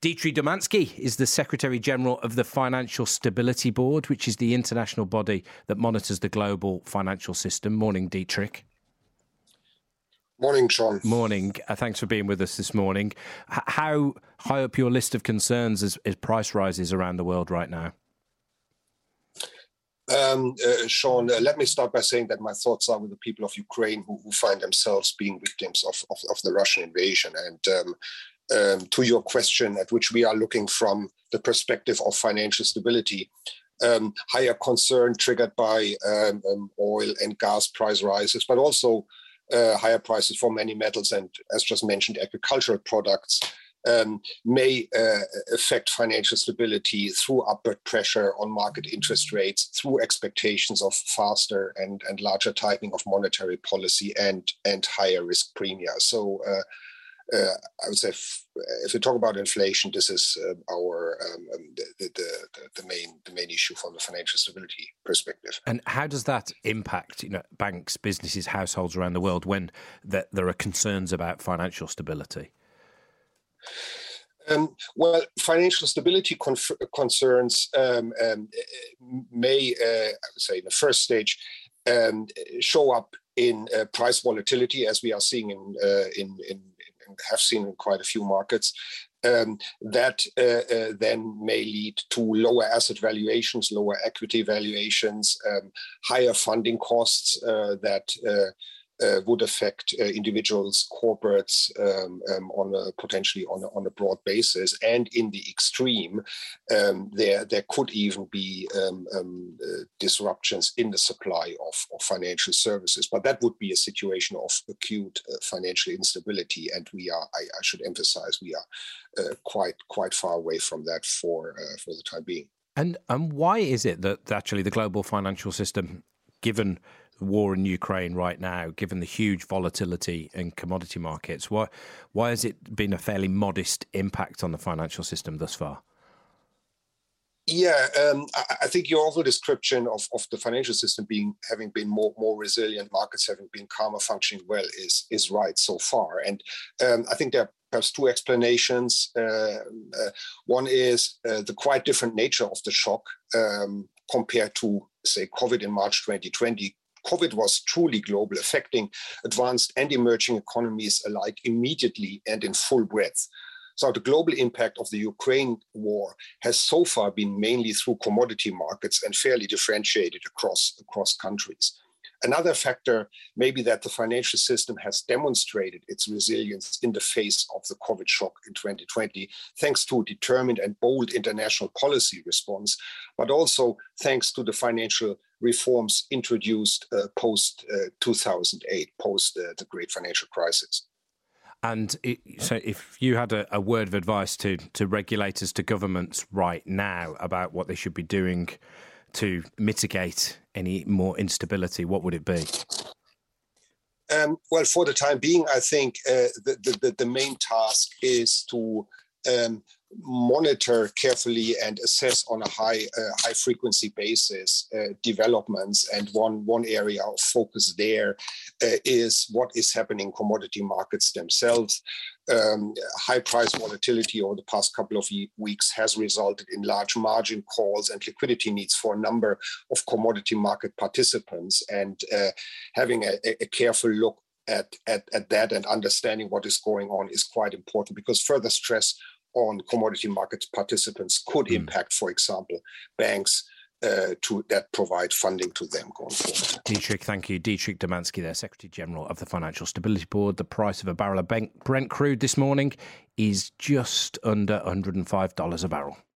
Dietrich Domanski is the Secretary General of the Financial Stability Board, which is the international body that monitors the global financial system. Morning, Dietrich. Morning, Sean. Morning. Thanks for being with us this morning. How high up your list of concerns is price rises around the world right now? Sean, let me start by saying that my thoughts are with the people of Ukraine who find themselves being victims of the Russian invasion. And to your question, at which we are looking from the perspective of financial stability, higher concern triggered by oil and gas price rises, but also higher prices for many metals and, as just mentioned, agricultural products may affect financial stability through upward pressure on market interest rates, through expectations of faster and larger tightening of monetary policy and higher risk premia. So I would say, if we talk about inflation, this is the main issue from the financial stability perspective. And how does that impact, banks, businesses, households around the world when there are concerns about financial stability? Well, financial stability concerns may, I would say, in the first stage, show up in price volatility, as we are seeing have seen in quite a few markets. That then may lead to lower asset valuations, lower equity valuations, higher funding costs that would affect individuals, corporates potentially on a broad basis, and in the extreme, there could even be disruptions in the supply of financial services. But that would be a situation of acute financial instability, and I should emphasize, we are quite far away from that for the time being. And why is it that actually the global financial system, given war in Ukraine right now, given the huge volatility in commodity markets, why has it been a fairly modest impact on the financial system thus far? Yeah, I think your overall description of the financial system having been more resilient, markets having been calmer, functioning well, is right so far. And I think there are perhaps two explanations. One is the quite different nature of the shock compared to, say, COVID in March 2020. COVID was truly global, affecting advanced and emerging economies alike immediately and in full breadth. So the global impact of the Ukraine war has so far been mainly through commodity markets and fairly differentiated across countries. Another factor may be that the financial system has demonstrated its resilience in the face of the COVID shock in 2020, thanks to a determined and bold international policy response, but also thanks to the financial reforms introduced post-2008, post the great financial crisis. And so if you had a word of advice to regulators, to governments right now about what they should be doing to mitigate any more instability, what would it be? Well, for the time being, I think the main task is to monitor carefully and assess on a high frequency basis developments. And one area of focus there is what is happening in commodity markets themselves. High price volatility over the past couple of weeks has resulted in large margin calls and liquidity needs for a number of commodity market participants. And having a careful look at that and understanding what is going on is quite important, because further stress on commodity market participants could impact, for example, banks that provide funding to them going forward. Dietrich, thank you. Dietrich Domanski there, Secretary General of the Financial Stability Board. The price of a barrel of Brent crude this morning is just under $105 a barrel.